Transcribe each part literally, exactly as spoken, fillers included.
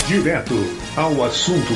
Direto ao assunto.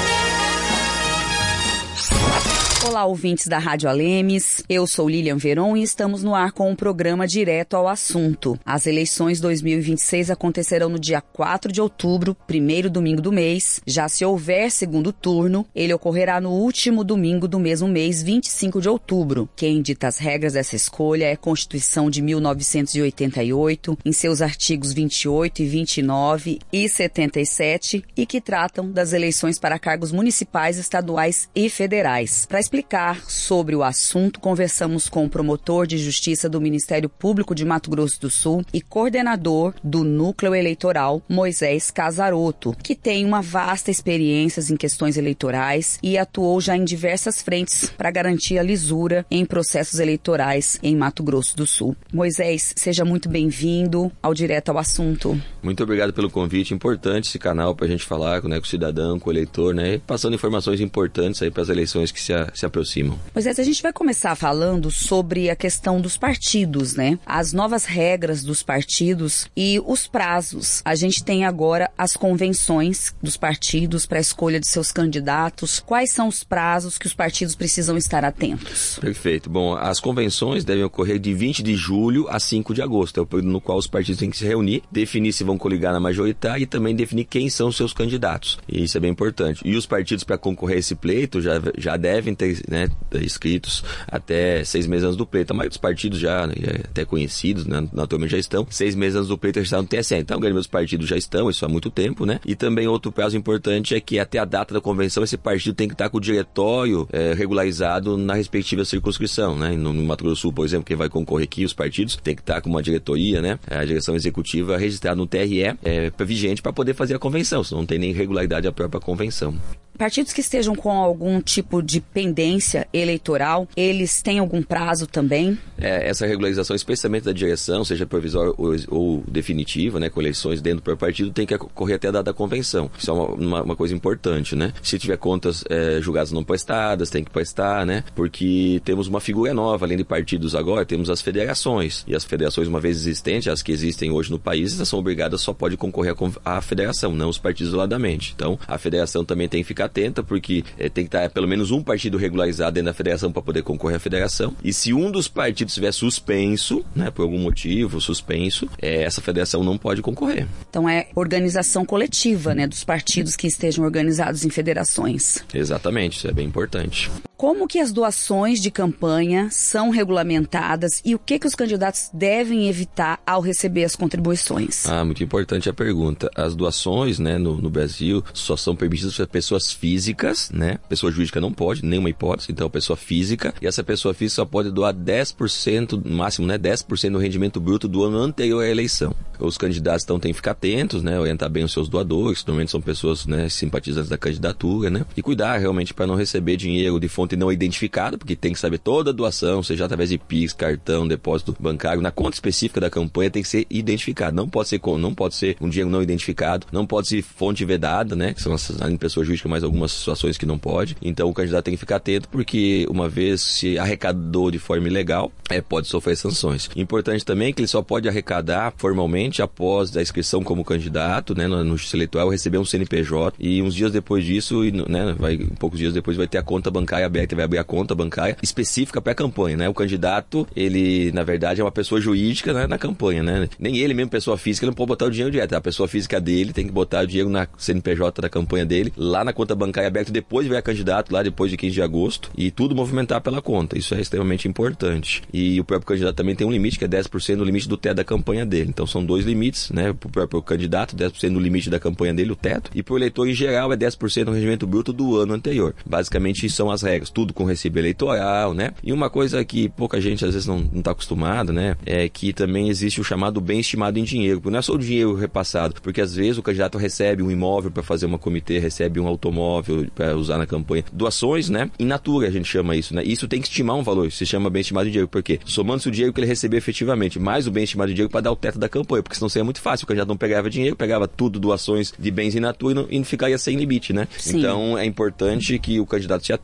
Olá, ouvintes da Rádio Alemes, eu sou Lilian Veron e estamos no ar com o programa Direto ao Assunto. As eleições dois mil e vinte e seis acontecerão no dia quatro de outubro, primeiro domingo do mês. Já se houver segundo turno, ele ocorrerá no último domingo do mesmo mês, vinte e cinco de outubro. Quem dita as regras dessa escolha é a Constituição de mil novecentos e oitenta e oito, em seus artigos vinte e oito e vinte e nove e setenta e sete, e que tratam das eleições para cargos municipais, estaduais e federais. Para explicar sobre o assunto, conversamos com o promotor de justiça do Ministério Público de Mato Grosso do Sul e coordenador do Núcleo Eleitoral, Moisés Casaroto, que tem uma vasta experiência em questões eleitorais e atuou já em diversas frentes para garantir a lisura em processos eleitorais em Mato Grosso do Sul. Moisés, seja muito bem-vindo ao Direto ao Assunto. Muito obrigado pelo convite. Importante esse canal para a gente falar, né, com o cidadão, com o eleitor, né, passando informações importantes aí para as eleições que se, a, se aproximam. Moisés, a gente vai começar falando sobre a questão dos partidos, né? As novas regras dos partidos e os prazos. A gente tem agora as convenções dos partidos para a escolha de seus candidatos. Quais são os prazos que os partidos precisam estar atentos? Perfeito. Bom, as convenções devem ocorrer de vinte de julho a cinco de agosto. É o período no qual os partidos têm que se reunir, definir se vão coligar na majoritária e também definir quem são os seus candidatos. E isso é bem importante. E os partidos, para concorrer a esse pleito, já, já devem ter, né, inscritos até seis meses antes do pleito. A maioria dos partidos já, né, até conhecidos, né, naturalmente já estão. Seis meses antes do pleito já estão no T S E. Então, a grande maioria dos partidos já estão, isso há muito tempo, né? E também outro prazo importante é que até a data da convenção esse partido tem que estar com o diretório é, regularizado na respectiva circunscrição, né? No, no Mato Grosso do Sul, por exemplo, quem vai concorrer aqui, os partidos, tem que estar com uma diretoria, né? A direção executiva registrada no T R E é, vigente para poder fazer a convenção, senão não tem nem regularidade a própria convenção. Partidos que estejam com algum tipo de pendência eleitoral, eles têm algum prazo também? É, essa regularização, especialmente da direção, seja provisória ou, ou definitiva, né, com eleições dentro do próprio partido, tem que ocorrer até a data da convenção. Isso é uma, uma, uma coisa importante, né? Se tiver contas é, julgadas não prestadas, tem que prestar, né? Porque temos uma figura nova, além de partidos agora, temos as federações. E as federações, uma vez existentes, as que existem hoje no país, elas são obrigadas, só pode concorrer à federação, não os partidos isoladamente. Então, a federação também tem que ficar atenta, porque é, tem que estar pelo menos um partido regularizado dentro da federação para poder concorrer à federação. E se um dos partidos estiver suspenso, né, por algum motivo, suspenso, é, essa federação não pode concorrer. Então é organização coletiva, né, dos partidos que estejam organizados em federações. Exatamente, isso é bem importante. Como que as doações de campanha são regulamentadas e o que que os candidatos devem evitar ao receber as contribuições? Ah, muito importante a pergunta. As doações, né, no, no Brasil só são permitidas para pessoas físicas, né? Pessoa jurídica não pode, nenhuma hipótese, então pessoa física, e essa pessoa física só pode doar dez por cento, no máximo, né, dez por cento do rendimento bruto do ano anterior à eleição. Os candidatos então têm que ficar atentos, né, orientar bem os seus doadores, que normalmente são pessoas, né, simpatizantes da candidatura, né, e cuidar realmente para não receber dinheiro de fonte não identificada, porque tem que saber toda a doação, seja através de Pix, cartão, depósito bancário, na conta específica da campanha tem que ser identificado. Não pode ser, não pode ser um dinheiro não identificado, não pode ser fonte vedada, né, que são as, além de pessoa jurídica, mais algumas situações que não pode. Então o candidato tem que ficar atento, porque uma vez se arrecadou de forma ilegal, é, pode sofrer sanções. Importante também que ele só pode arrecadar formalmente após a inscrição como candidato, né, no, no justiça eleitoral, receber um C N P J, e uns dias depois disso, né, vai, poucos dias depois vai ter a conta bancária aberta, vai abrir a conta bancária específica para a campanha, né? O candidato, ele, na verdade, é uma pessoa jurídica, né, na campanha, né? Nem ele mesmo, pessoa física, ele não pode botar o dinheiro direto. A pessoa física dele tem que botar o dinheiro na C N P J da campanha dele, lá na conta bancária aberta, depois vai a candidato, lá depois de quinze de agosto, e tudo movimentar pela conta. Isso é extremamente importante. E o próprio candidato também tem um limite, que é dez por cento do limite do teto da campanha dele. Então são dois limites, né? Para o próprio candidato, dez por cento do limite da campanha dele, o teto, e para o eleitor em geral é dez por cento do rendimento bruto do ano anterior. Basicamente são as regras, tudo com recibo eleitoral, né? E uma coisa que pouca gente às vezes não está acostumada, né? É que também existe o chamado bem estimado em dinheiro, porque não é só o dinheiro repassado, porque às vezes o candidato recebe um imóvel para fazer uma comitê, recebe um automóvel para usar na campanha, doações, né? In natura a gente chama isso, né? Isso tem que estimar um valor, isso se chama bem estimado em dinheiro, porque somando-se o dinheiro que ele recebeu efetivamente, mais o bem estimado em dinheiro para dar o teto da campanha, porque senão seria muito fácil, o candidato não pegava dinheiro, pegava tudo, doações de bens in natura e não, e não ficaria sem limite, né? Sim. Então é importante que o candidato se atente, que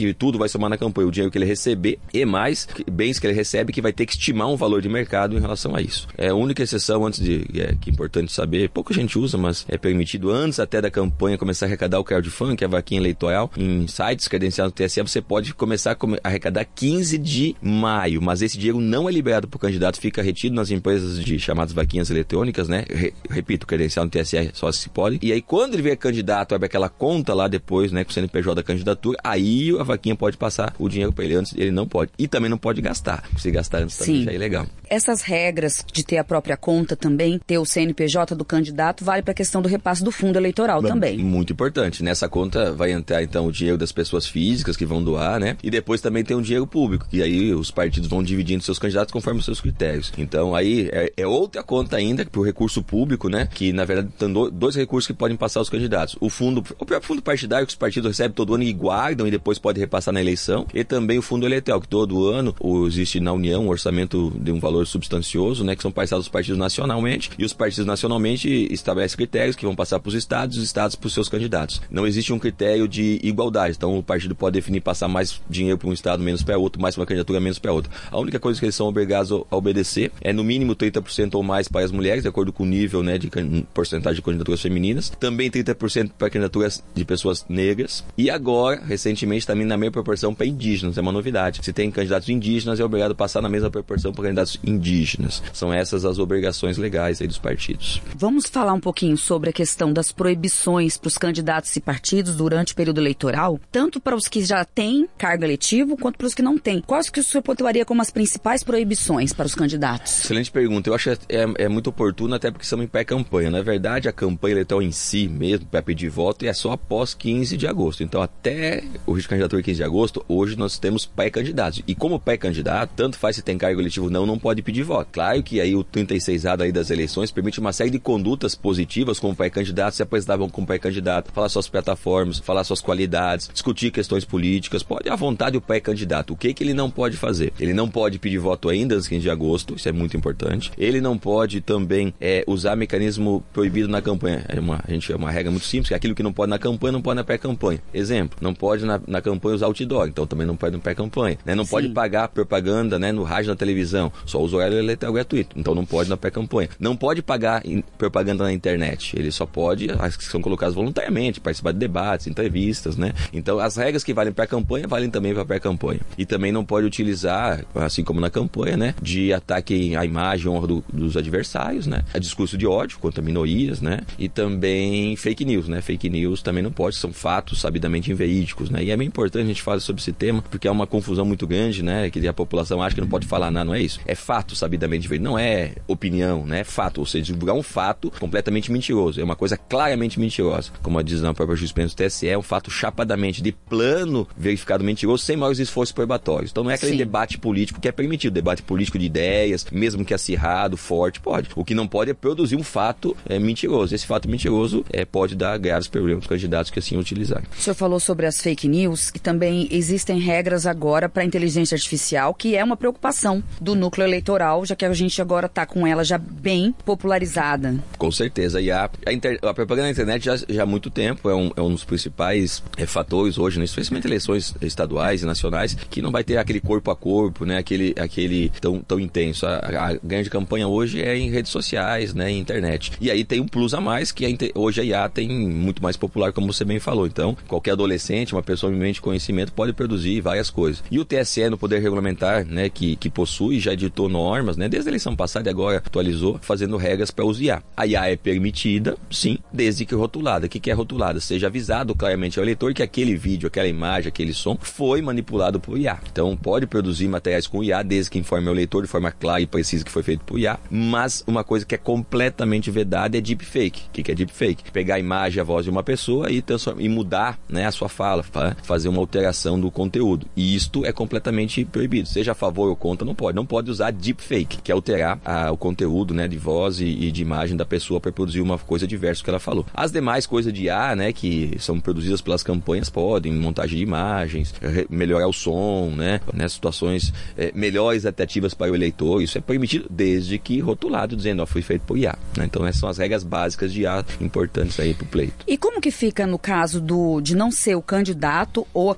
verdade, tudo vai somar na campanha. O dinheiro que ele receber e mais bens que ele recebe, que vai ter que estimar um valor de mercado em relação a isso. É a única exceção antes de, é, que é importante saber, pouca gente usa, mas é permitido antes até da campanha começar a arrecadar o crowdfunding, que é a vaquinha eleitoral, em sites credenciados no T S E, você pode começar a arrecadar quinze de maio, mas esse dinheiro não é liberado para o candidato, fica retido nas empresas de chamadas vaquinhas eletrônicas, né? Re, repito, credencial no T S E só se pode. E aí, quando ele vier candidato, abre aquela conta lá depois, né, com o C N P J da candidatura, aí a vaquinha pode passar o dinheiro para ele. Antes ele não pode. E também não pode gastar. Se gastar antes também já é ilegal. Essas regras de ter a própria conta também, ter o C N P J do candidato, vale para a questão do repasse do fundo eleitoral Bom, também. Muito importante. Nessa conta vai entrar, então, o dinheiro das pessoas físicas que vão doar, né? E depois também tem o dinheiro público, que aí os partidos vão dividindo seus candidatos conforme os seus critérios. Então, aí é, é outra conta ainda para o recurso público, né? Que, na verdade, tem dois recursos que podem passar aos candidatos. O fundo, o próprio fundo partidário que os partidos recebem todo ano e guardam e depois pode repassar na eleição. E também o fundo eleitoral, que todo ano existe na União um orçamento de um valor substancioso, né? Que são passados os partidos nacionalmente. E os partidos nacionalmente estabelecem critérios que vão passar para os estados e os estados para os seus candidatos. Não existe um critério de igualdade. Então, o partido pode definir passar mais dinheiro para um estado, menos para outro, mais para uma candidatura, menos para outra. A única coisa que eles são obrigados a obedecer é no mínimo trinta por cento ou mais para as mulheres, de acordo com o nível, né, de porcentagem de candidaturas femininas. Também trinta por cento para candidaturas de pessoas negras. E agora, recentemente, também na mesma proporção para indígenas. É uma novidade. Se tem candidatos indígenas, é obrigado a passar na mesma proporção para candidatos indígenas. São essas as obrigações legais aí dos partidos. Vamos falar um pouquinho sobre a questão das proibições para os candidatos e partidos durante o período eleitoral, tanto para os que já têm cargo eletivo, quanto para os que não têm. Quais que o senhor pontuaria como as principais proibições para os candidatos? Excelente pergunta. Eu acho que é, é muito oportuno, até porque estamos em pré-campanha. Na verdade, a campanha eleitoral em si mesmo, para pedir voto, é só após quinze de agosto. Então, até o risco de candidatura quinze de agosto, hoje nós temos pré-candidatos. E como pré-candidato, tanto faz se tem cargo eletivo ou não, não pode pedir voto. Claro que aí o trinta e seis A daí das eleições permite uma série de condutas positivas como pré-candidato, se apresentavam como pré-candidato, falar suas plataformas, falar suas qualidades, discutir questões políticas, pode à vontade o pré-candidato. O que que ele não pode fazer? Ele não pode pedir voto ainda antes de quinze de agosto, isso é muito importante. Ele não pode também é, usar mecanismo proibido na campanha. É uma, a gente é uma regra muito simples, que aquilo que não pode na campanha, não pode na pré-campanha. Exemplo, não pode na, na campanha usar outdoor, então também não pode na pré-campanha. Né? Não Sim. pode pagar propaganda, né, no rádio, na televisão, só usa horário eleitoral gratuito, então não pode na pré-campanha. Não pode pagar in, propaganda na internet, ele só pode, as que são colocadas voluntariamente, participar de debates, entrevistas, né? Então as regras que valem para a campanha, valem também para a pré-campanha. E também não pode utilizar, assim como na campanha, né, de ataque à imagem e honra do, dos adversários, né? A discurso de ódio contra minorias, né? E também fake news, né? Fake news também não pode, são fatos sabidamente inverídicos, né? E é bem importante a gente falar sobre esse tema, porque há uma confusão muito grande, né? Que a população acha que não pode falar nada, não é isso. É fato sabidamente inverídico, não é opinião, né? É fato, ou seja, divulgar um fato completamente mentiroso, é uma coisa claramente mentirosa. Como diz na própria jurisprudência do T S E, é um fato chapadamente de plano verificado mentiroso, sem maiores esforços probatórios. Então não é aquele Sim. debate político que é permitido, debate político de ideias, mesmo que acirrado, forte, pode. O que não pode é produzir um fato é, mentiroso. Esse fato mentiroso é, pode dar graves problemas para os candidatos que assim utilizarem. O senhor falou sobre as fake news, que também existem regras agora para a inteligência artificial, que é uma preocupação do núcleo eleitoral, já que a gente agora está com ela já bem popularizada. Com certeza. E a, a, inter, a propaganda na internet já, já há muito tempo é um, é um dos principais é, fatores hoje, né, especialmente eleições estaduais e nacionais, que não vai ter aquele corpo a corpo, né, aquele, aquele tão, tão intenso. A, a grande campanha hoje é em redes sociais, né, em internet. E aí tem um plus a mais, que a, hoje a I A tem muito mais popular, como você bem falou. Então, qualquer adolescente, uma pessoa em mente de conhecimento, pode produzir várias coisas. E o T S E, no Poder Regulamentar, né, que, que possui, já editou normas, né, desde a eleição passada e agora atualizou, fazendo regras para uso I A. A I A é permitida, sim, desde que rotulada. O que, que é rotulada? Seja avisado claramente ao eleitor que aquele vídeo, aquela imagem, aquele som foi manipulado por I A. Então, pode produzir materiais com I A, desde que informe ao eleitor de forma clara e precisa que foi feito por I A. Mas uma coisa que é completamente vedada é deepfake. O que, que é deepfake? Pegar a imagem, a voz de uma pessoa e, e mudar, né, a sua fala, fazer uma alteração do conteúdo. E isto é completamente proibido. Seja a favor ou contra, não pode. Não pode usar deepfake, que é alterar a, o conteúdo, né, de voz e, e de imagem da pessoa para produzir uma coisa diversa que ela falou. As demais coisas de I A, né, que são produzidas pelas campanhas, podem, montagem de imagens, melhorar o som, né, né situações é, melhores atrativas para o eleitor. Isso é permitido desde que rotulado, dizendo, ó, foi feito por I A. Né? Então, essas são as regras básicas de I A importantes aí para o pleito. E como que fica no caso do, de não ser o candidato ou a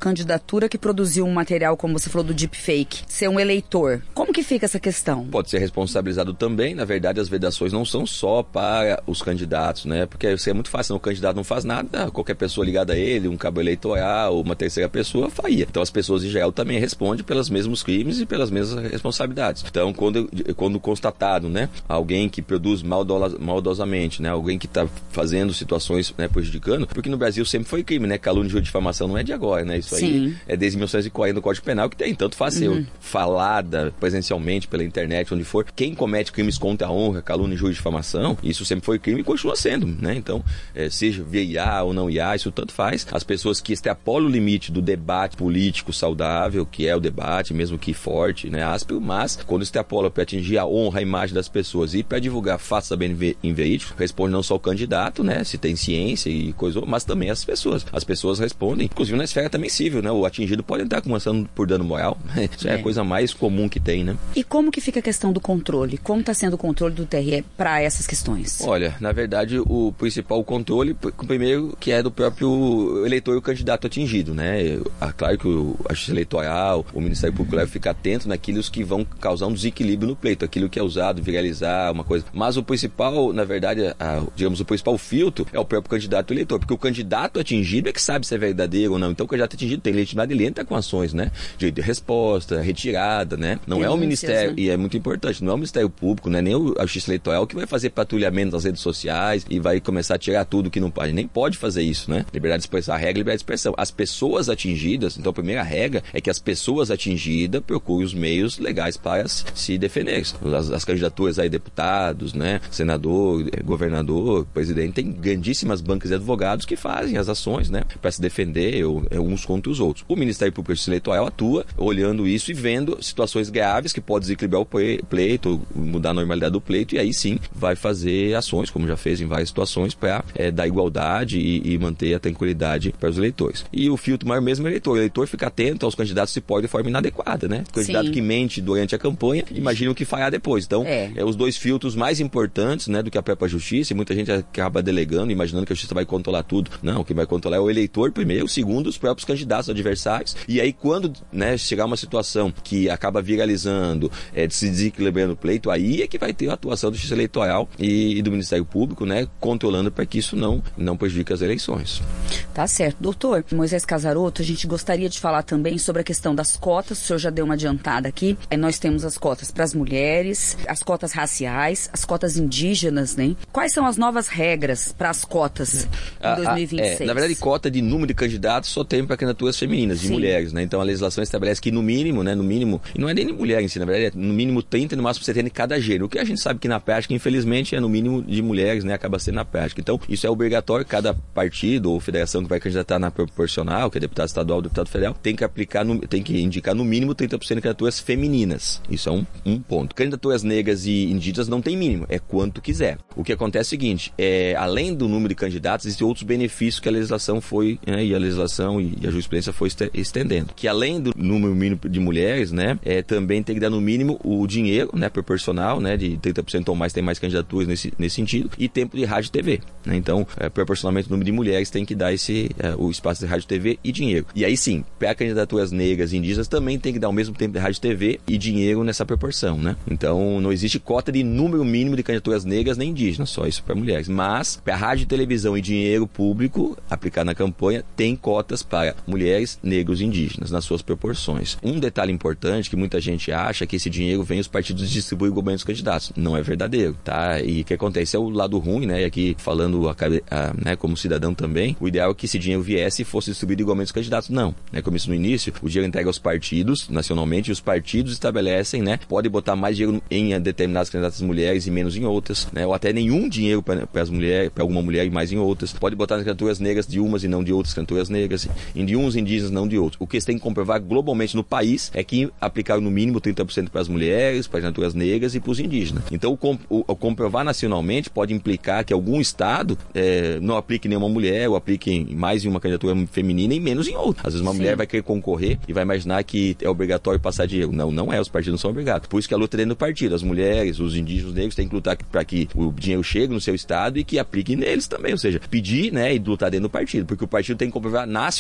candidatura que produziu um material, como você falou, do deepfake, ser um eleitor. Como que fica essa questão? Pode ser responsabilizado também. Na verdade, as vedações não são só para os candidatos, né? Porque isso é muito fácil, o candidato não faz nada, qualquer pessoa ligada a ele, um cabo eleitoral, uma terceira pessoa, faria. Então, as pessoas em geral também respondem pelos mesmos crimes e pelas mesmas responsabilidades. Então, quando, quando constatado, né, alguém que produz maldosa, maldosamente, né, alguém que está fazendo situações, né, prejudicando, porque no Brasil sempre foi crime, né? Calúnia, injúria e difamação não é de agora, né? Isso Sim. aí é desde mil novecentos e quarenta do Código Penal que tem. Tanto faz ser uhum. falada presencialmente pela internet, onde for. Quem comete crimes contra a honra, calúnia, injúria e difamação, isso sempre foi crime e continua sendo, né? Então, é, seja via I A ou não I A, isso tanto faz. As pessoas que extrapolam o limite do debate político saudável, que é o debate, mesmo que forte, né, áspero, mas quando extrapola para atingir a honra, a imagem das pessoas e para divulgar fatos sabendo inverídicos, responde não só o candidato, né, se tem ciência e coisa, mas também as pessoas. As pessoas respondem, inclusive na esfera também civil, né? O atingido pode entrar com ação por dano moral, né? Isso é. é a coisa mais comum que tem, né? E como que fica a questão do controle? Como está sendo o controle do T R E para essas questões? Olha, na verdade, o principal controle, primeiro, que é do próprio eleitor e o candidato atingido, né? É claro que o, a Justiça Eleitoral, o Ministério Público deve ficar atento naquilo que vão causar um desequilíbrio no pleito, aquilo que é usado, viralizar, uma coisa. Mas o principal, na verdade, a, digamos, o principal filtro é o próprio candidato eleitor, porque o candidato atingido é que sabe se é verdadeiro ou não. Então, o candidato atingido tem legitimidade, ele entra com ações, né? Direito de resposta, retirada, né? Não Denúncias, é o Ministério, né? E é muito importante, não é o Ministério Público, né? Nem a Justiça Eleitoral que vai fazer patrulhamento nas redes sociais e vai começar a tirar tudo que não pode. Nem pode fazer isso, né? Liberdade de expressão, a regra é liberdade de expressão. As pessoas atingidas, então a primeira regra é que as pessoas atingidas procurem os meios legais para se defender. As, as candidaturas aí, deputados, né? Senador, governador, presidente, tem grandíssimas bancas de advogados que fazem as ações, né? Para se defender ou, uns contra os outros. O Ministério Público Eleitoral atua olhando isso e vendo situações graves que podem desequilibrar o pleito, mudar a normalidade do pleito, e aí sim vai fazer ações, como já fez em várias situações, para é, dar igualdade e, e manter a tranquilidade para os eleitores. E o filtro maior mesmo é o eleitor. O eleitor fica atento aos candidatos se pode de forma inadequada, né? O candidato sim. que mente durante a campanha, imagina o que fará depois. Então, é. é os dois filtros mais importantes, né, do que a própria justiça, e muita gente acaba delegando, imaginando que a justiça vai controlar tudo. Não, quem vai controlar é o eleitor primeiro, segundo, os próprios candidatos adversários, e aí quando, né, chegar uma situação que acaba viralizando, é, se desequilibrando o pleito, aí é que vai ter a atuação da Justiça Eleitoral e, e do Ministério Público, né, controlando para que isso não, não prejudique as eleições. Tá certo. Doutor Moisés Casaroto, a gente gostaria de falar também sobre a questão das cotas. O senhor já deu uma adiantada aqui. É, nós temos as cotas para as mulheres, as cotas raciais, as cotas indígenas, né? Quais são as novas regras para as cotas em dois mil e vinte e seis? É, na verdade, cota de número de candidatos só tem para candidaturas femininas, de Sim. mulheres, né? Então a legislação estabelece que no mínimo, né, no mínimo, e não é nem de mulher em si, na verdade, é no mínimo trinta, no máximo setenta de cada gênero. O que a gente sabe que na prática, infelizmente, é no mínimo de mulheres, né? Acaba sendo na prática. Então, isso é obrigatório, cada partido ou federação que vai candidatar na proporcional, que é deputado estadual, deputado federal, tem que aplicar, no, tem que indicar no mínimo trinta por cento de candidaturas femininas. Isso é um, um ponto. Candidaturas negras e indígenas não tem mínimo, é quanto quiser. O que acontece é o seguinte, é, além do número de candidatos, existem outros benefícios que a legislação foi, né, e a legislação e a jurisprudência foi estendendo. Que além do número mínimo de mulheres, né, é, também tem que dar no mínimo o dinheiro, né, proporcional, né, de trinta por cento ou mais, tem mais candidaturas nesse, nesse sentido, e tempo de rádio e T V. Né? Então, é, proporcionalmente o número de mulheres tem que dar esse, é, o espaço de rádio e T V e dinheiro. E aí sim, para candidaturas negras e indígenas também tem que dar o mesmo tempo de rádio e T V e dinheiro nessa proporção, né? Então, não existe cota de número mínimo de candidaturas negras nem indígenas, só isso para mulheres. Mas, para rádio, televisão e dinheiro público aplicado na campanha, tem cotas para mulheres, negros e indígenas, nas suas proporções. Um detalhe importante que muita gente acha é que esse dinheiro vem os partidos distribuem igualmente os candidatos. Não é verdadeiro, tá? E o que acontece é o lado ruim, né? E aqui, falando a, a, né, como cidadão também, o ideal é que esse dinheiro viesse e fosse distribuído igualmente os candidatos. Não, né? Como isso no início, o dinheiro entrega aos partidos, nacionalmente, e os partidos estabelecem, né? Pode botar mais dinheiro em determinadas candidatas mulheres e menos em outras, né? Ou até nenhum dinheiro para as mulheres, para alguma mulher e mais em outras. Pode botar nas candidaturas negras de umas e não de outras candidaturas negras, em de uns indígenas não de outros. O que eles têm que comprovar globalmente no país é que aplicaram no mínimo trinta por cento para as mulheres, para as candidaturas negras e para os indígenas. Então, o, o, o comprovar nacionalmente pode implicar que algum estado é, não aplique nenhuma mulher, ou aplique em mais em uma candidatura feminina e menos em outra. Às vezes uma Sim. mulher vai querer concorrer e vai imaginar que é obrigatório passar dinheiro. Não, não é. Os partidos não são obrigados. Por isso que a luta é dentro do partido. As mulheres, os indígenas, os negros têm que lutar para que o dinheiro chegue no seu estado e que aplique neles também. Ou seja, pedir, né, e lutar dentro do partido. Porque o partido tem que comprovar nacionalmente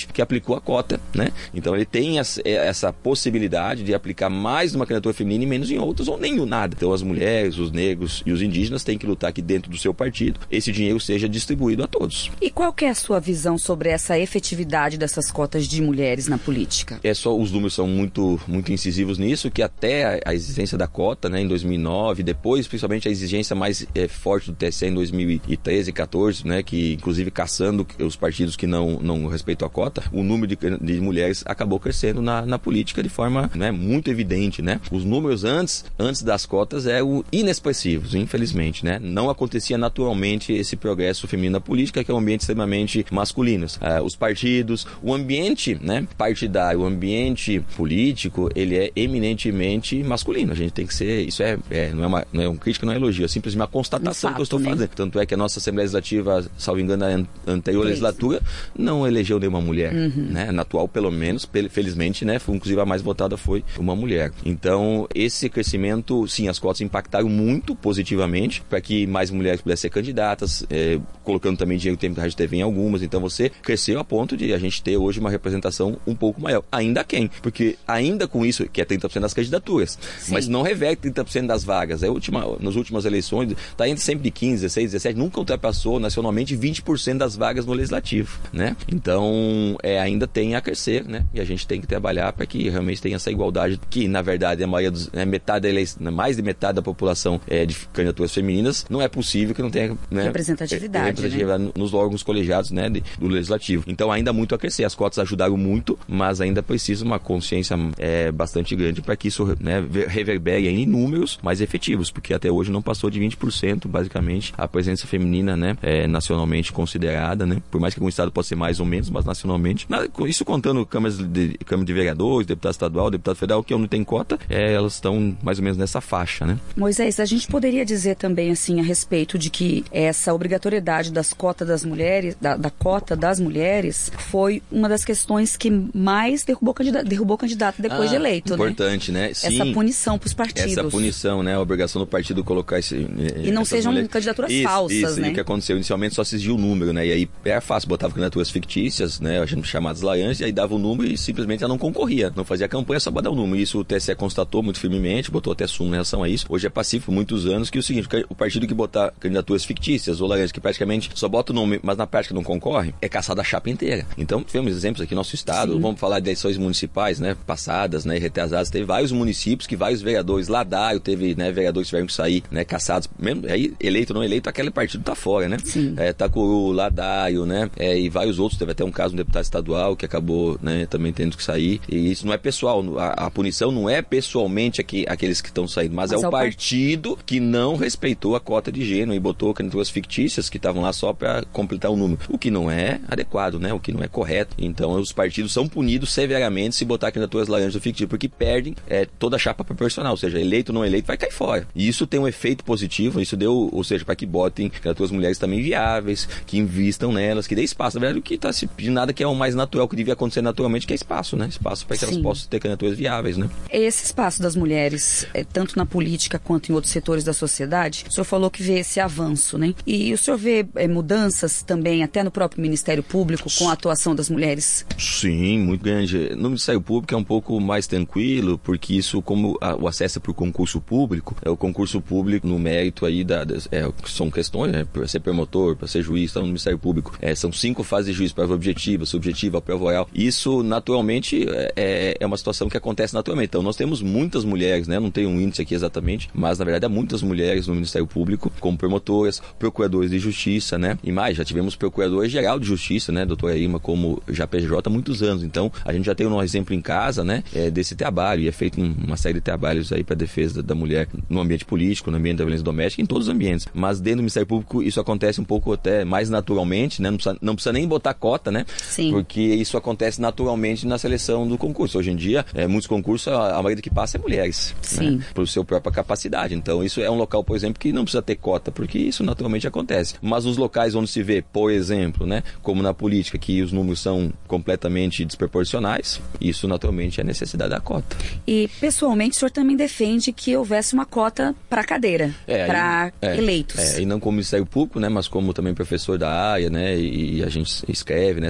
recentemente que aplicou a cota, né? Então ele tem essa possibilidade de aplicar mais numa candidatura feminina e menos em outras, ou nenhum nada. Então as mulheres, os negros e os indígenas têm que lutar que dentro do seu partido esse dinheiro seja distribuído a todos. E qual que é a sua visão sobre essa efetividade dessas cotas de mulheres na política? É só, os números são muito, muito incisivos nisso, que até a, a existência da cota, né, em dois mil e nove, depois principalmente a exigência mais é, forte do T S E em dois mil e treze, quatorze, né, que inclusive caçando os partidos que não, não respeitam a cota, o número de, de mulheres acabou crescendo na, na política de forma, né, muito evidente, né? Os números antes, antes das cotas eram inexpressivos, infelizmente, né? Não acontecia naturalmente esse progresso feminino na política, que é um ambiente extremamente masculino. Ah, os partidos, o ambiente, né, partidário, o ambiente político, ele é eminentemente masculino. A gente tem que ser, isso é, é, não, é uma, não é um crítica, não é elogio, é simplesmente uma constatação um fato, que eu estou né? fazendo. Tanto é que a nossa Assembleia Legislativa, salvo engano, na anterior legislatura, não elegeu nenhuma mulher, uhum. né? Na atual, pelo menos, felizmente, né, foi, inclusive a mais votada foi uma mulher. Então, esse crescimento, sim, as cotas impactaram muito positivamente para que mais mulheres pudessem ser candidatas, é, colocando também dinheiro do tempo da Rádio T V em algumas. Então, você cresceu a ponto de a gente ter hoje uma representação um pouco maior. Ainda quem? Porque ainda com isso, que é trinta por cento das candidaturas, sim. mas não reverte trinta por cento das vagas. É última, nas últimas eleições, está entre sempre de quinze, dezesseis, dezessete, nunca ultrapassou nacionalmente vinte por cento das vagas no legislativo, né? Então, é, ainda tem a crescer, né? E a gente tem que trabalhar para que realmente tenha essa igualdade, que na verdade a maioria dos, é, metade da eleição, mais de metade da população é de candidaturas femininas. Não é possível que não tenha, né, representatividade, representatividade né? nos órgãos colegiados, né, de, do legislativo. Então ainda há muito a crescer. As cotas ajudaram muito, mas ainda precisa uma consciência é, bastante grande para que isso, né, reverbere em números mais efetivos, porque até hoje não passou de vinte por cento, basicamente, a presença feminina, né, é, nacionalmente considerada, né, por mais que algum estado possa ser mais ou menos, mas nacionalmente, na, isso contando câmaras de, câmara de vereadores, deputado estadual, deputado federal, que não tem cota, é, elas estão mais ou menos nessa faixa, né? Moisés, a gente poderia dizer também, assim, a respeito de que essa obrigatoriedade das cotas das mulheres, da, da cota das mulheres, foi uma das questões que mais derrubou candidato, derrubou candidato depois ah, de eleito, importante, né? né? Sim, essa punição para os partidos. Essa punição, né? A obrigação do partido colocar esse... E não sejam mulheres... candidaturas isso, falsas, isso, né? E o que aconteceu inicialmente só se exigia o número, né? E aí era fácil, botava candidaturas fictícias, né? A gente chamadas laranjas, e aí dava o número e simplesmente ela não concorria. Não fazia campanha, só para dar o número. Isso o T S E constatou muito firmemente, botou até súmula em relação a isso. Hoje é pacífico por muitos anos que é o seguinte, o partido que botar candidaturas fictícias ou laranjas, que praticamente só bota o nome, mas na prática não concorre, é caçada a chapa inteira. Então, tivemos exemplos aqui no nosso estado, sim. Vamos falar de eleições municipais, né, passadas, né, retrasadas, teve vários municípios que vários vereadores, Ladário, teve, né, vereadores que tiveram que sair, né, caçados, mesmo aí, eleito ou não eleito, aquele partido tá fora, né? Sim. É, Tacuru, Ladário, né, é, e vários outros, teve até um caso de um deputado estadual que acabou, né, também tendo que sair, e isso não é pessoal, a, a punição não é pessoalmente aqui, aqueles que estão saindo, mas, mas é o partido que não respeitou a cota de gênero e botou candidaturas fictícias que estavam lá só para completar o número, o que não é adequado, né, o que não é correto. Então os partidos são punidos severamente se botar candidaturas laranjas fictícias, porque perdem é, toda a chapa proporcional, ou seja, eleito ou não eleito vai cair fora. E isso tem um efeito positivo, isso deu, ou seja, para que botem candidaturas mulheres também viáveis, que invistam nelas, que dê espaço. Na verdade, o que está se pedindo nada que é o mais natural, que devia acontecer naturalmente, que é espaço, né? Espaço para que Sim. elas possam ter candidaturas viáveis, né? Esse espaço das mulheres, é, tanto na política quanto em outros setores da sociedade, o senhor falou que vê esse avanço, né? E o senhor vê é, mudanças também até no próprio Ministério Público com a atuação das mulheres? Sim, muito grande. No Ministério Público é um pouco mais tranquilo, porque isso, como a, o acesso é por concurso público, é o concurso público no mérito aí, da, das, é, são questões, né? Para ser promotor, para ser juiz, então no Ministério Público, é, são cinco fases de juiz, prova objetiva, subjetiva, prova oral. Isso, naturalmente, é, é uma situação que acontece naturalmente. Então, nós temos muitas mulheres, né? Não tem um índice aqui exatamente, mas, na verdade, há muitas mulheres no Ministério Público, como promotoras, procuradores de justiça, né? E mais, já tivemos procurador-geral de justiça, né? Doutora Irma, como já P J há muitos anos. Então, a gente já tem um exemplo em casa, né? É, desse trabalho, e é feito um, uma série de trabalhos aí para defesa da, da mulher no ambiente político, no ambiente da violência doméstica, em todos os ambientes. Mas dentro do Ministério Público, isso acontece um pouco até mais naturalmente, né? Não precisa, não precisa nem botar cota, né? Sim. Porque isso acontece naturalmente na seleção do concurso. Hoje em dia, é, muitos concursos, a, a maioria que passa é mulheres. Sim. Né? Por sua própria capacidade. Então, isso é um local, por exemplo, que não precisa ter cota, porque isso naturalmente acontece. Mas nos locais onde se vê, por exemplo, né? Como na política, que os números são completamente desproporcionais, isso naturalmente é necessidade da cota. E, pessoalmente, o senhor também defende que houvesse uma cota para cadeira, é, para é, eleitos. É, e não como Ministério Público, né? Mas como também professor da área, né? E, e a gente escreve nessa área.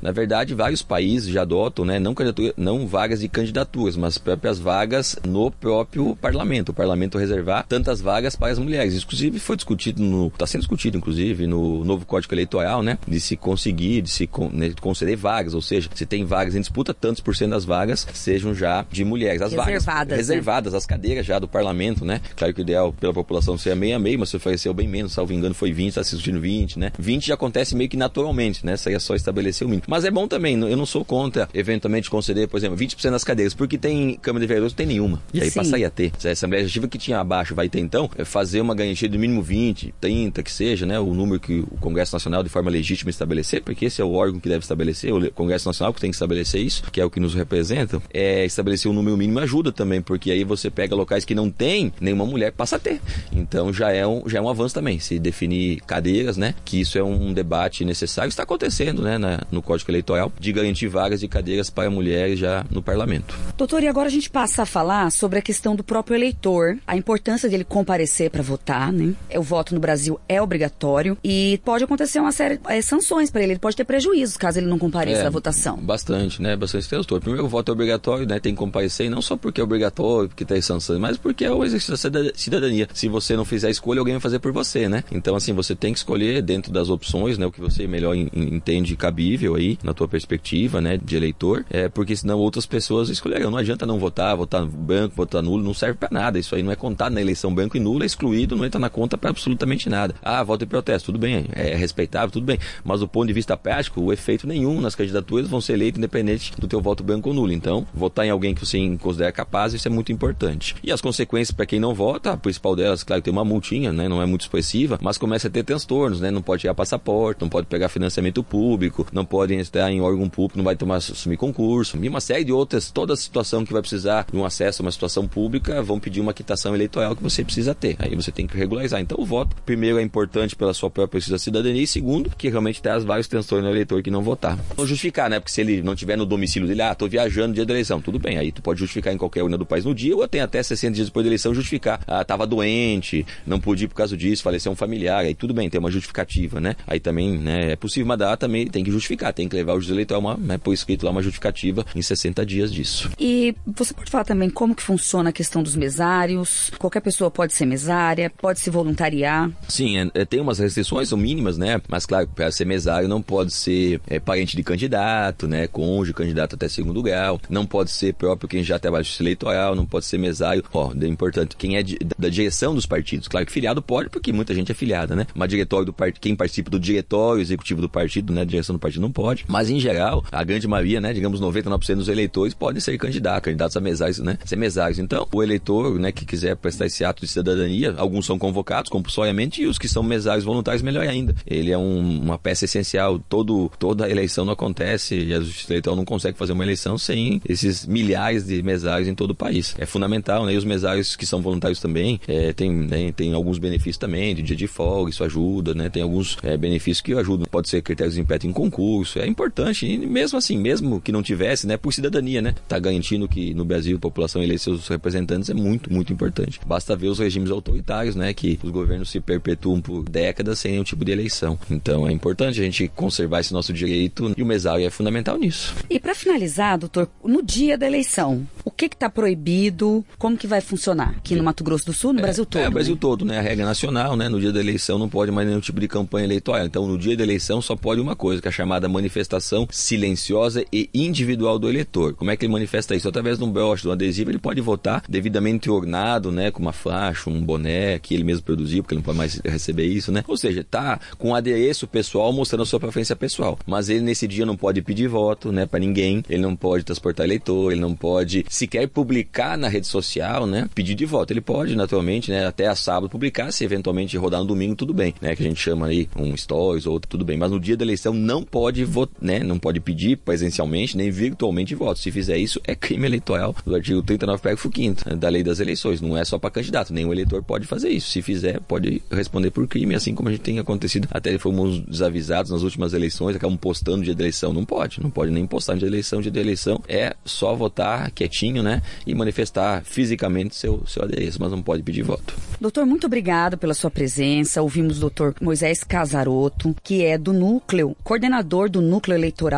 Na verdade, vários países já adotam, né, não, não vagas de candidaturas, mas próprias vagas no próprio parlamento. O parlamento reservar tantas vagas para as mulheres. Inclusive, foi discutido, está sendo discutido, inclusive, no novo Código Eleitoral, né, de se conseguir, de se né, conceder vagas, ou seja, se tem vagas em disputa, tantos por cento das vagas sejam já de mulheres. As reservadas, vagas reservadas, né? As cadeiras já do parlamento, né? Claro que o ideal pela população seria meio a meio, mas se ofereceu bem menos, salvo engano, foi vinte, está se discutindo vinte, né? vinte já acontece meio que naturalmente, né? Isso aí é só estabelecer o mínimo. Mas é bom também, eu não sou contra, eventualmente, conceder, por exemplo, vinte por cento das cadeiras, porque tem Câmara de Vereadores, não tem nenhuma. E aí Sim. passaria a ter. Se a Assembleia Legislativa que tinha abaixo vai ter, então, é fazer uma garantia de mínimo vinte, trinta, que seja, né? O número que o Congresso Nacional, de forma legítima, estabelecer, porque esse é o órgão que deve estabelecer, o Congresso Nacional que tem que estabelecer isso, que é o que nos representa, é estabelecer um número mínimo ajuda também, porque aí você pega locais que não tem, nenhuma mulher passa a ter. Então já é um, já é um avanço também, se definir cadeiras, né? Que isso é um debate necessário, está acontecendo, né? Na, no Código Eleitoral, de garantir vagas de cadeiras para mulheres já no parlamento. Doutor, e agora a gente passa a falar sobre a questão do próprio eleitor, a importância dele comparecer para votar, né? O voto no Brasil é obrigatório e pode acontecer uma série de é, sanções para ele, ele pode ter prejuízos caso ele não compareça é, à votação. Bastante, né? Bastante doutor. Primeiro, o voto é obrigatório, né? Tem que comparecer, e não só porque é obrigatório, porque tem sanções, mas porque é o exercício da cidadania. Se você não fizer a escolha, alguém vai fazer por você, né? Então, assim, você tem que escolher dentro das opções, né? O que você melhor in, entende cabível aí, na tua perspectiva, né? De eleitor, é porque senão outras pessoas escolherão. Não adianta não votar, votar branco, votar nulo, não serve pra nada. Isso aí não é contado na eleição. Branco e nulo é excluído, não entra na conta pra absolutamente nada. Ah, voto e protesto, tudo bem, é respeitável, tudo bem. Mas do ponto de vista prático, o efeito nenhum nas candidaturas vão ser eleitos independente do teu voto branco ou nulo. Então, votar em alguém que você considera capaz, isso é muito importante. E as consequências para quem não vota, a principal delas, claro, tem uma multinha, né? Não é muito expressiva, mas começa a ter transtornos, né? Não pode tirar passaporte, não pode pegar financiamento público, não pode estar em órgão público, não vai tomar, assumir concurso, e uma série de outras, toda a situação que vai precisar de um acesso a uma situação pública, vão pedir uma quitação eleitoral que você precisa ter. Aí você tem que regularizar. Então, o voto, primeiro, é importante pela sua própria cidadania, e segundo, que realmente traz vários transtornos no eleitor que não votar. Não justificar, né? Porque se ele não estiver no domicílio dele, ah, tô viajando no dia da eleição, tudo bem, aí tu pode justificar em qualquer urna do país no dia, ou tem até sessenta dias depois da eleição justificar, ah, tava doente, não pude ir por causa disso, faleceu um familiar, aí tudo bem, tem uma justificativa, né? Aí também, né, é possível, mas dá também, tem que justificar, tem que levar o juiz eleitoral, uma, né, por escrito lá, uma justificativa em sessenta dias disso. E você pode falar também como que funciona a questão dos mesários? Qualquer pessoa pode ser mesária, pode se voluntariar? Sim, é, é, tem umas restrições, são mínimas, né? Mas claro, para ser mesário não pode ser é, parente de candidato, né? Cônjuge, candidato até segundo grau, não pode ser próprio quem já trabalha no justiça eleitoral, não pode ser mesário, ó, é importante, quem é de, da direção dos partidos. Claro que filiado pode, porque muita gente é filiada, né? Mas diretório do partido, quem participa do diretório executivo do partido, né? Direção do partido não pode. Mas em geral, a grande maioria, né? Digamos noventa e nove por cento dos eleitores podem ser candidatos, candidatos a mesários, né? Ser mesários. Então, o eleitor, né, que quiser prestar esse ato de cidadania, alguns são convocados compulsoriamente e os que são mesários voluntários, melhor ainda. Ele é um, uma peça essencial. Todo, toda a eleição não acontece e a justiça eleitoral não consegue fazer uma eleição sem esses milhares de mesários em todo o país. É fundamental, né? E os mesários que são voluntários também, é, tem, né, tem alguns benefícios também, de dia de folga, isso ajuda, né? Tem alguns é, benefícios que ajudam. Pode ser critérios de desempenho em concurso, é importante. E mesmo assim, mesmo que não tivesse, né? Por cidadania, né? Tá garantindo que no Brasil a população eleger seus representantes é muito, muito importante. Basta ver os regimes autoritários, né? Que os governos se perpetuam por décadas sem nenhum tipo de eleição. Então é importante a gente conservar esse nosso direito e o mesário é fundamental nisso. E para finalizar, doutor, no dia da eleição, o que está proibido? Como que vai funcionar? Aqui no Mato Grosso do Sul, no é, Brasil todo? É, no Brasil né? todo, né? A regra nacional, né? No dia da eleição não pode mais nenhum tipo de campanha eleitoral. Então, no dia da eleição só pode uma coisa, que é a chamada manifestação silenciosa e individual do eleitor. Como é que ele manifesta isso? Através de um broche, de um adesivo, ele pode votar devidamente ornado, né? Com uma faixa, um boné que ele mesmo produziu, porque ele não pode mais receber isso, né? Ou seja, tá com um adereço pessoal mostrando a sua preferência pessoal. Mas ele nesse dia não pode pedir voto, né? Para ninguém. Ele não pode transportar eleitor, ele não pode sequer publicar na rede social, né? Pedir de voto. Ele pode, naturalmente, né? Até a sábado publicar, se eventualmente rodar no domingo, tudo bem, né? Que a gente chama aí um stories ou outro, tudo bem. Mas no dia da eleição não pode votar, né? Não pode pedir presencialmente nem virtualmente voto. Se fizer isso, é crime eleitoral do artigo trinta e nove, parágrafo quinto, né? Da lei das eleições. Não é só para candidato, nenhum eleitor pode fazer isso. Se fizer, pode responder por crime, assim como a gente tem acontecido. Até fomos desavisados nas últimas eleições, acabam postando no dia da eleição. Não pode, não pode nem postar no dia da eleição. Dia da eleição é só votar quietinho, né? E manifestar fisicamente seu, seu adereço, mas não pode pedir voto. Doutor, muito obrigado pela sua presença. Ouvimos o doutor Moisés Casaroto, que é do núcleo, coordenador do núcleo eleitoral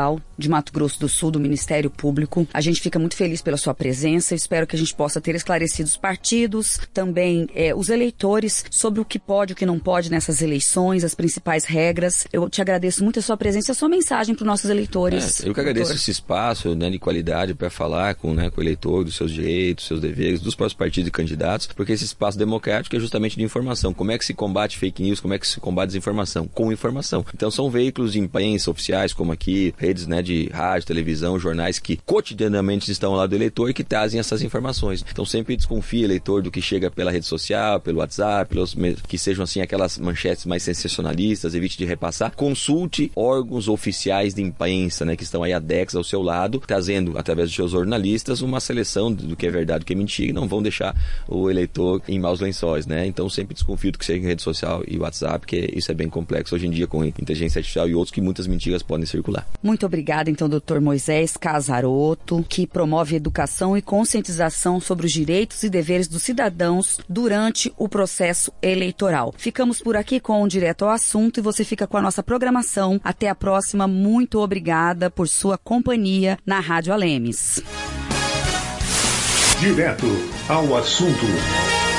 de Mato Grosso do Sul, do Ministério Público. A gente fica muito feliz pela sua presença. Eu espero que a gente possa ter esclarecido os partidos, também é, os eleitores, sobre o que pode e o que não pode nessas eleições, as principais regras. Eu te agradeço muito a sua presença e a sua mensagem para os nossos eleitores. É, eu que agradeço doutor. Esse espaço, né, de qualidade para falar com, né, com o eleitor dos seus direitos, dos seus deveres, dos próprios partidos e candidatos, porque esse espaço democrático é justamente de informação. Como é que se combate fake news, como é que se combate desinformação? Com informação. Então são veículos de imprensa oficiais, como aqui, redes, né, de rádio, televisão, jornais que cotidianamente estão ao lado do eleitor e que trazem essas informações. Então sempre desconfie, eleitor, do que chega pela rede social, pelo WhatsApp, pelos, que sejam assim aquelas manchetes mais sensacionalistas, evite de repassar. Consulte órgãos oficiais de imprensa, né, que estão aí há décadas ao seu lado, trazendo, através dos seus jornalistas, uma seleção do que é verdade, do que é mentira, e não vão deixar o eleitor em maus lençóis, né? Então sempre desconfio do que seja em rede social e WhatsApp, porque isso é bem complexo hoje em dia com inteligência artificial e outros que muitas mentiras podem circular. Muito obrigada, então, doutor Moisés Casaroto, que promove educação e conscientização sobre os direitos e deveres dos cidadãos durante o processo eleitoral. Ficamos por aqui com o Direto ao Assunto e você fica com a nossa programação. Até a próxima. Muito obrigada por sua companhia na Rádio Alemes. Direto ao Assunto.